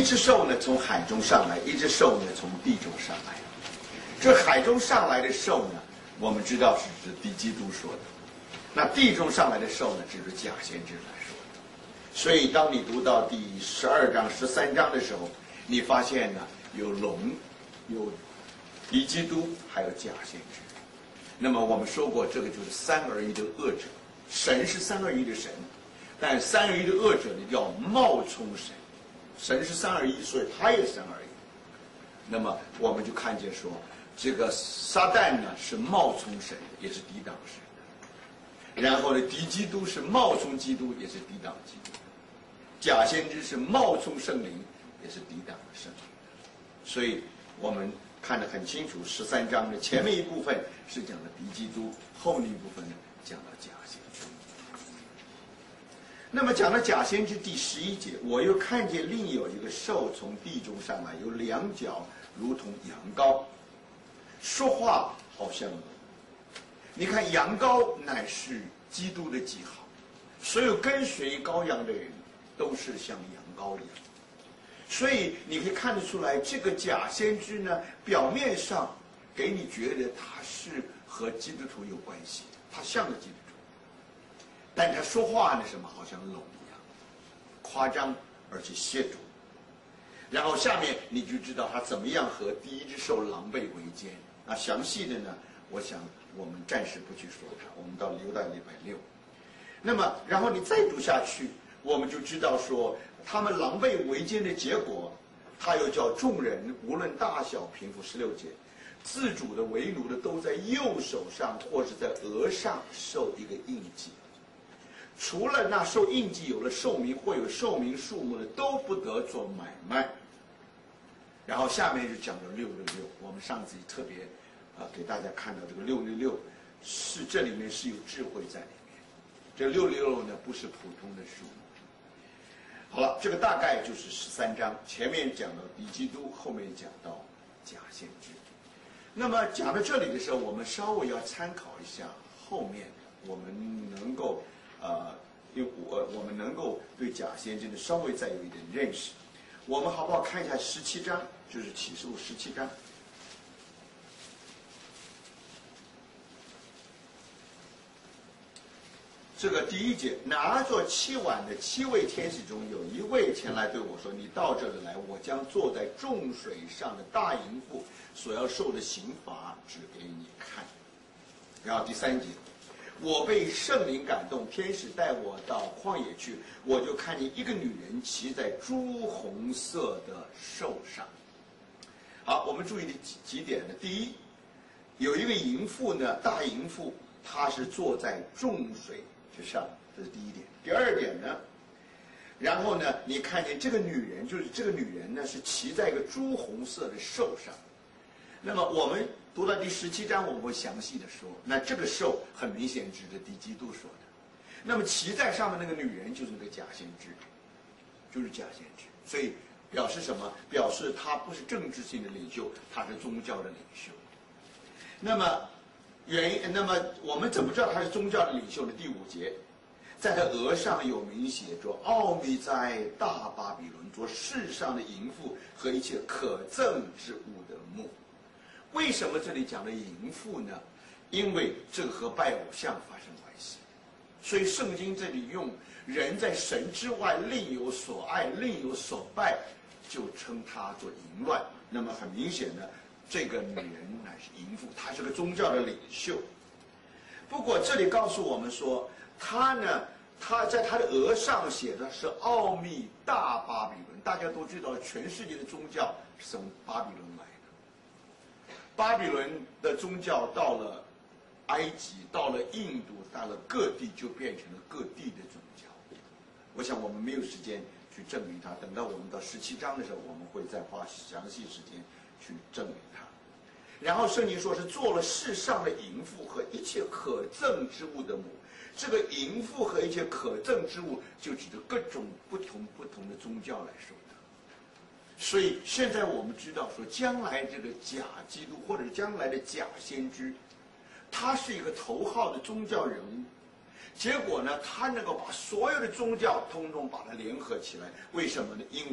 只兽呢从海中上来，一只兽呢从地中上来。这海中上来的兽呢，我们知道是指敌基督说的；那地中上来的兽呢，指着假先知来说的。所以，当你读到第12章、13章的时候，你发现呢有龙，有敌基督，还有假先知。那么我们说过，这个就是三而一的恶者。神是三而一的神，但三而一的恶者呢要冒充神。神是三而一，所以他也三而一。那么我们就看见说，这个撒旦呢是冒充神，也是抵挡神的。然后呢，敌基督是冒充基督，也是抵挡基督。假先知是冒充圣灵，也是抵挡圣灵的。所以我们看得很清楚，13章的前面一部分是讲的敌基督，后面一部分呢讲到假先知。那么讲到假先知第11节，我又看见另有一个兽从地中上来，有两脚如同羊羔，说话好像龙。你看羊羔乃是基督的记号，所有跟随羔羊的人都是像羊羔一样。所以你可以看得出来，这个假先知呢，表面上给你觉得他是和基督徒有关系，他像个基督徒。但他说话呢，什么好像龙一样，夸张而且亵渎。然后下面你就知道他怎么样和第一只兽狼狈为奸。那详细的呢，我想我们暂时不去说它，我们留到礼拜6。那么，然后你再读下去，我们就知道说，他们狼狈为奸的结果，他又叫众人无论大小贫富，16节，自主的为奴的都在右手上或是在额上受一个印记。除了那受印记有了寿命或有寿命数目的，都不得做买卖。然后下面就讲到666，我们上次特别给大家看到这个666是这里面是有智慧在里面。这666呢不是普通的数目。好了，这个大概就是13章，前面讲到敌基督，后面讲到假先知。那么讲到这里的时候，我们稍微要参考一下后面的，我们能够因为我们能够对假先知呢稍微再有一点认识。我们好不好看一下17章，就是启示录17章。这个第1节，拿着7碗的7位天使中有一位前来对我说：“你到这里来，我将坐在众水上的大淫妇所要受的刑罚指给你看。”然后第3节，我被圣灵感动，天使带我到旷野去，我就看见一个女人骑在朱红色的兽上。好，我们注意的几点呢？第一，有一个淫妇呢，大淫妇，她是坐在众水之上，这是第一点。第二点呢，然后呢，你看见这个女人，就是这个女人呢是骑在一个朱红色的兽上。那么我们读到第17章，我们会详细的说，那这个兽很明显指着敌基督说的。那么骑在上面那个女人就是那个假先知，就是假先知。所以表示什么？表示他不是政治性的领袖，他是宗教的领袖。那么那么我们怎么知道他是宗教的领袖呢？第5节，在他额上有明写着：“奥秘在大巴比伦，做世上的淫妇和一切可憎之物的目。”为什么这里讲的淫妇呢？因为这个和拜偶像发生关系，所以圣经这里用人在神之外另有所爱，另有所拜，就称他做淫乱。那么很明显的，这个女人乃是淫妇，她是个宗教的领袖。不过这里告诉我们说，她呢，她在她的额上写的是奥秘大巴比伦。大家都知道，全世界的宗教是从巴比伦来的。巴比伦的宗教到了埃及，到了印度，到了各地，就变成了各地的宗教。我想我们没有时间去证明它，等到我们到17章的时候，我们会再花详细时间去证明它。然后圣经说是做了世上的淫妇和一切可憎之物的母。这个淫妇和一切可憎之物，就指着各种不同的宗教来说的。所以现在我们知道说，将来这个假基督或者将来的假先知，他是一个头号的宗教人物。结果呢，他能够把所有的宗教通通把它联合起来。为什么呢？因为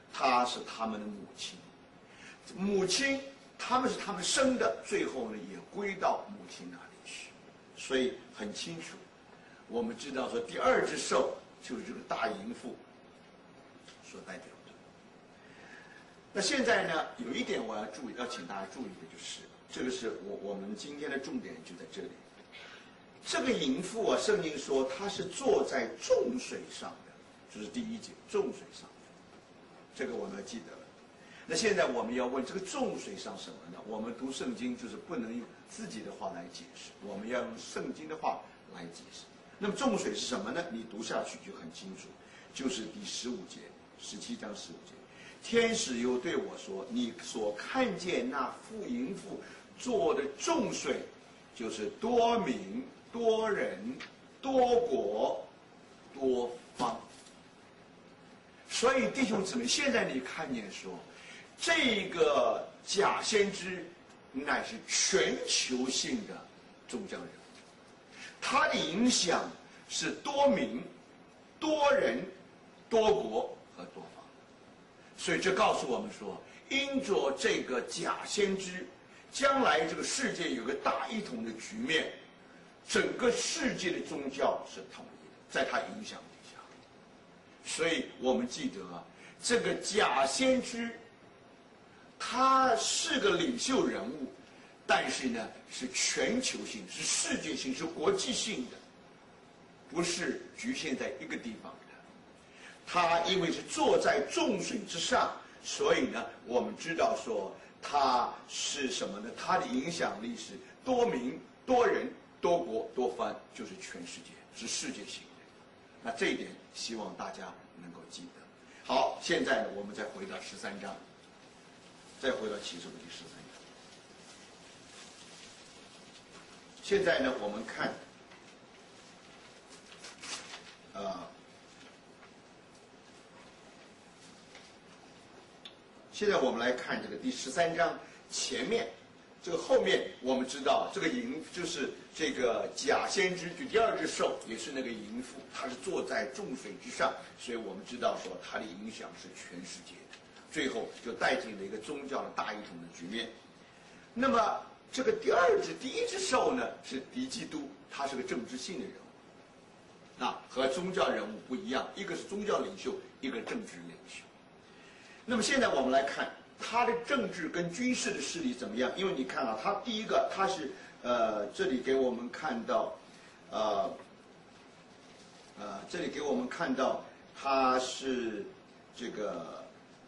她是他们的母亲，母亲他们是他们生的，最后呢也归到母亲那里去，所以很清楚，我们知道说第二只兽就是这个大淫妇所代表的。那现在呢，有一点我要注意，要请大家注意的就是，这个是我们今天的重点就在这里。这个淫妇啊，圣经说她是坐在众水上的，这是第一节，众水上，这个我们要记得了。那现在我们要问这个众水上什么呢？我们读圣经就是不能用自己的话来解释，我们要用圣经的话来解释。那么众水是什么呢？你读下去就很清楚，就是第15节，17章15节。天使又对我说：“你所看见那妇淫妇坐的众水，就是多民、多人、多国、多方。”所以弟兄姊妹，现在你看见说，这个假先知乃是全球性的宗教人物，他的影响是多民、多人、多国和多方。所以这告诉我们说，因着这个假先知，将来这个世界有个大一统的局面，整个世界的宗教是统一的，在他影响底下。所以我们记得啊，这个假先知，他是个领袖人物，但是呢是全球性、是世界性、是国际性的，不是局限在一个地方的。他因为是坐在众水之上，所以呢，我们知道说他是什么呢？他的影响力是多民、多人、多国、多方，就是全世界，是世界性的。那这一点，希望大家能够记得。好，现在呢，我们再回到13章，再回到启示录第13章。现在呢，我们看，现在我们来看这个第13章前面，这个后面我们知道这个淫就是这个假先知，就第二只兽也是那个淫妇，她是坐在众水之上，所以我们知道说她的影响是全世界的，最后就带进了一个宗教的大一统的局面。那么这个第一只兽呢是敌基督，他是个政治性的人物，和宗教人物不一样，一个是宗教领袖，一个政治领袖。那么现在我们来看他的政治跟军事的势力怎么样？因为你看啊，他第一个他是这里给我们看到，这里给我们看到他是这个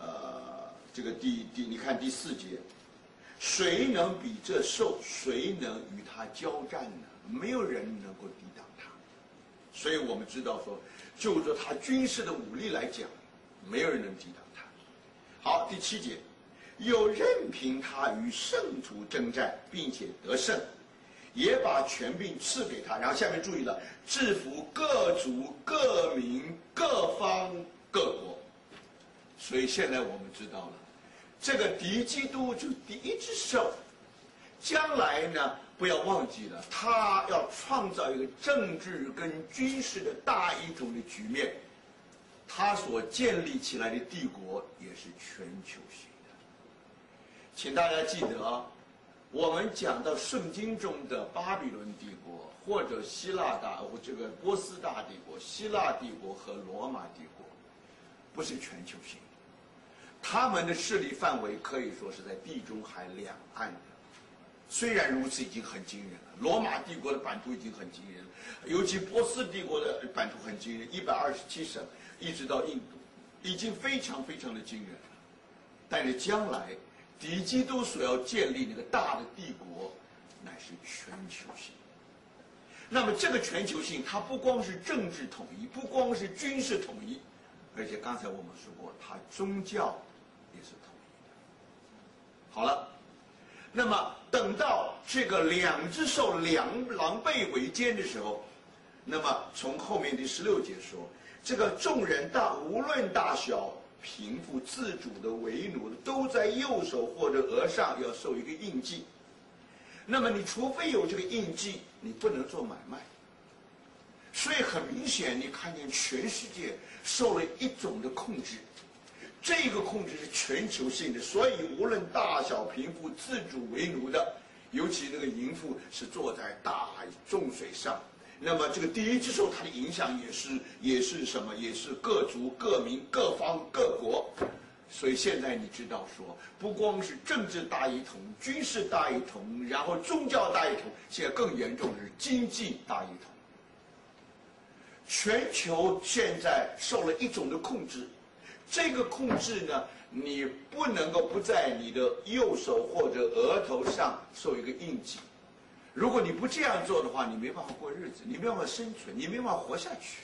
你看第4节，谁能比这兽？谁能与他交战呢？没有人能够抵挡他。所以我们知道说，就着他军事的武力来讲，没有人能抵挡他。好，第7节，又任凭他与圣徒征战，并且得胜，也把权柄赐给他。然后下面注意了，制服各族、各民、各方、各国。所以现在我们知道了，这个敌基督就第一只兽，将来呢，不要忘记了，他要创造一个政治跟军事的大一统的局面。他所建立起来的帝国也是全球性的。请大家记得啊，我们讲到圣经中的巴比伦帝国，或者这个波斯大帝国、希腊帝国和罗马帝国，不是全球性的，他们的势力范围可以说是在地中海两岸的。虽然如此，已经很惊人了。罗马帝国的版图已经很惊人了，尤其波斯帝国的版图很惊人，127省。一直到印度，已经非常非常的惊人了。但是将来敌基督所要建立那个大的帝国，乃是全球性。那么这个全球性，它不光是政治统一，不光是军事统一，而且刚才我们说过，它宗教也是统一的。好了，那么等到这个两只兽狼狈为奸的时候，那么从后面第16节说，这个众人无论大小，贫富自主的为奴的，都在右手或者额上要受一个印记。那么你除非有这个印记，你不能做买卖。所以很明显，你看见全世界受了一种的控制， 这个控制是全球性的，所以无论大小贫富，自主为奴的，尤其那个淫妇是坐在大众水上。那么这个第一只手，它的影响也是什么？也是各族、各民、各方、各国。所以现在你知道说，不光是政治大一统、军事大一统，然后宗教大一统，现在更严重的是经济大一统。全球现在受了一种的控制，这个控制呢，你不能够不在你的右手或者额头上受一个印记。如果你不这样做的话，你没办法过日子，你没办法生存，你没办法活下去。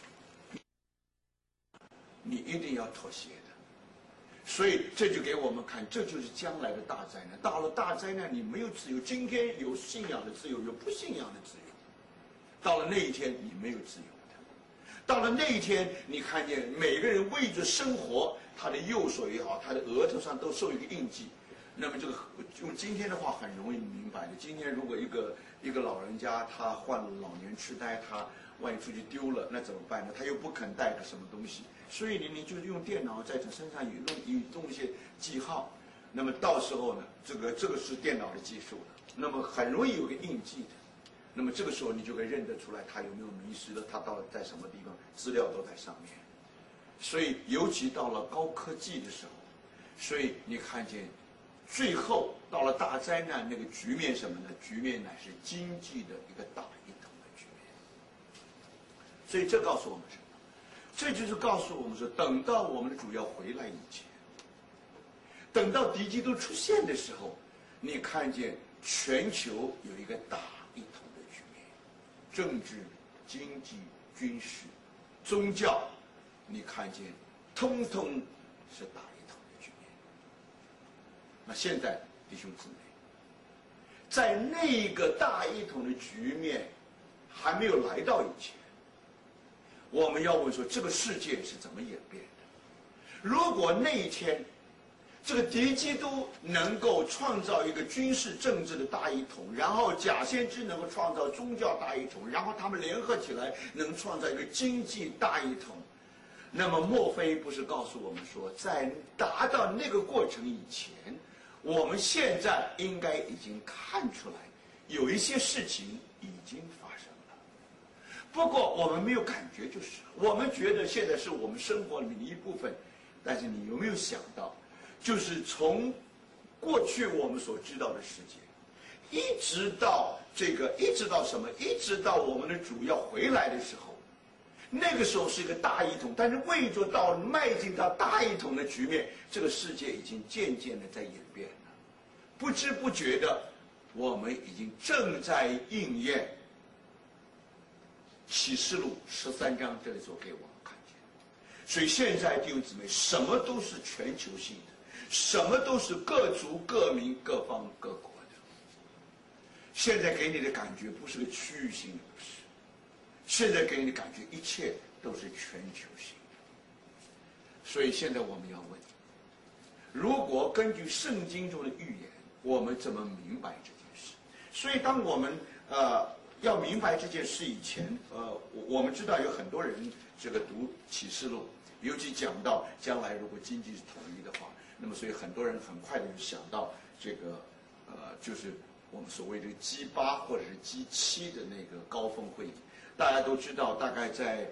你一定要妥协的。所以这就给我们看，这就是将来的大灾难。到了大灾难，你没有自由。今天有信仰的自由，有不信仰的自由。到了那一天，你没有自由的。到了那一天，你看见每个人为着生活，他的右手也好，他的额头上都受一个印记。那么这个用今天的话很容易明白的。今天如果一个老人家他患了老年痴呆，他万一出去丢了，那怎么办呢？他又不肯带着什么东西，所以你就是用电脑在这身上弄一些记号。那么到时候呢，这个是电脑的技术了，那么很容易有个印记的。那么这个时候你就会认得出来他有没有迷失了，他到底在什么地方，资料都在上面。所以尤其到了高科技的时候，所以你看见最后到了大灾难那个局面什么呢？局面乃是经济的一个大一统的局面。所以这告诉我们什么？这就是告诉我们说，等到我们的主要回来以前，等到敌机都出现的时候，你看见全球有一个大一统的局面，政治、经济、军事、宗教，你看见通通是大一统的局面。那现在弟兄姊妹，在那个大一统的局面还没有来到以前，我们要问说这个世界是怎么演变的？如果那一天这个敌基督能够创造一个军事政治的大一统，然后假先知能够创造宗教大一统，然后他们联合起来能创造一个经济大一统，那么莫非不是告诉我们说，在达到那个过程以前，我们现在应该已经看出来有一些事情已经发生了，不过我们没有感觉，就是我们觉得现在是我们生活里面的一部分。但是你有没有想到，就是从过去我们所知道的世界，一直到什么？一直到我们的主要回来的时候，那个时候是一个大一统，但是为着到迈进到大一统的局面，这个世界已经渐渐的在演变了。不知不觉的，我们已经正在应验启示录13章这里所给我们看见。所以现在弟兄姊妹，什么都是全球性的，什么都是各族各民各方各国的。现在给你的感觉不是个区域性的，不是，现在给你的感觉一切都是全球性的。所以现在我们要问，如果根据圣经中的预言，我们怎么明白这件事？所以当我们要明白这件事以前，我们知道有很多人这个读启示录，尤其讲到将来如果经济是统一的话，那么所以很多人很快的就想到这个就是我们所谓的G8或者是G7的那个高峰会议。大家都知道，大概在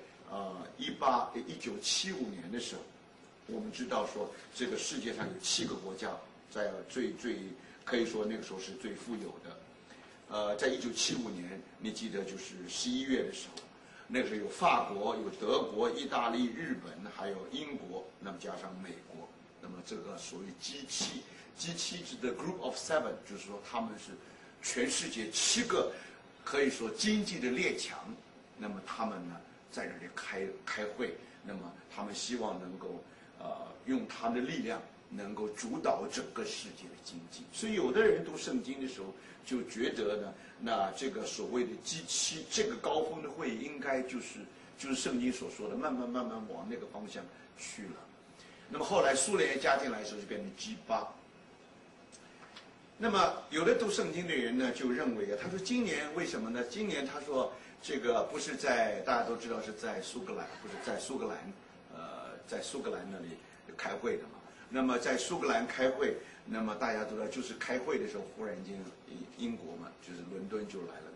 1975年的时候，我们知道说这个世界上有7个国家在最可以说那个时候是最富有的。在1975年，你记得就是11月的时候，那个时候有法国、有德国、意大利、日本，还有英国，那么加上美国，那么这个所谓 G7指的 Group of Seven， 就是说他们是全世界7个可以说经济的列强，那么他们呢在这里开会，那么他们希望能够用他们的力量能够主导整个世界的经济。所以有的人读圣经的时候就觉得呢，那这个所谓的G7这个高峰的会议应该就是圣经所说的慢慢往那个方向去了。那么后来苏联加进来的时候就变成G8。那么有的读圣经的人呢就认为他说今年为什么呢？今年他说这个不是在大家都知道是在苏格兰，不是在苏格兰，在苏格兰那里开会的嘛。 那么在苏格兰开会，那么大家都知道，就是开会的时候，忽然间英国嘛，就是伦敦就来了